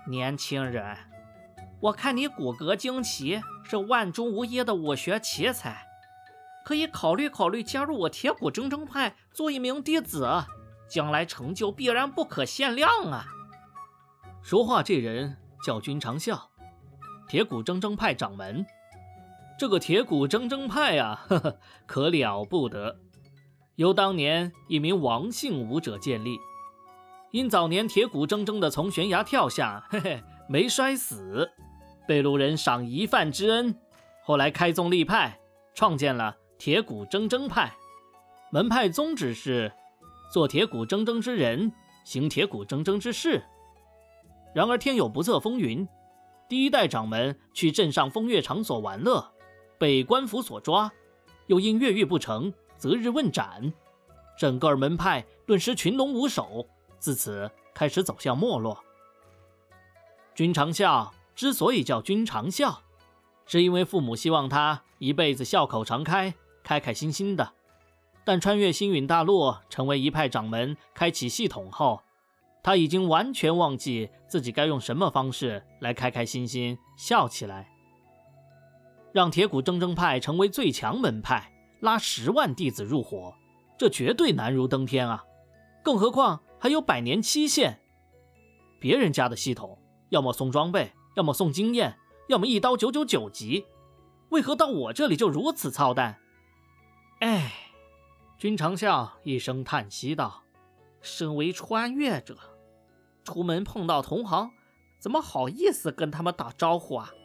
年轻人，我看你骨骼惊奇，是万中无一的武学奇才，可以考虑考虑加入我铁骨铮铮派做一名弟子，将来成就必然不可限量啊。 说话这人叫君长啸，铁骨铮铮派掌门。这个铁骨铮铮派啊，可了不得，由当年一名王姓武者建立，因早年铁骨铮铮的从悬崖跳下，没摔死，被路人赏一饭之恩，后来开宗立派，创建了铁骨铮铮派。门派宗旨是做铁骨铮铮之人，行铁骨铮铮之事。然而天有不测风云，第一代掌门去镇上风月场所玩乐，被官府所抓，又因越狱不成，择日问斩，整个门派顿时群龙无首，自此开始走向没落。君长啸之所以叫君长啸，是因为父母希望他一辈子笑口常开，开开心心的。但穿越星陨大陆，成为一派掌门，开启系统后，他已经完全忘记自己该用什么方式来开开心心笑起来。让铁骨铮铮派成为最强门派，拉10万弟子入伙，这绝对难如登天啊！更何况还有100年期限。别人家的系统，要么送装备，要么送经验，要么一刀999级，为何到我这里就如此操蛋？哎，君长啸一声叹息道： 身为穿越者，出门碰到同行，怎么好意思跟他们打招呼啊？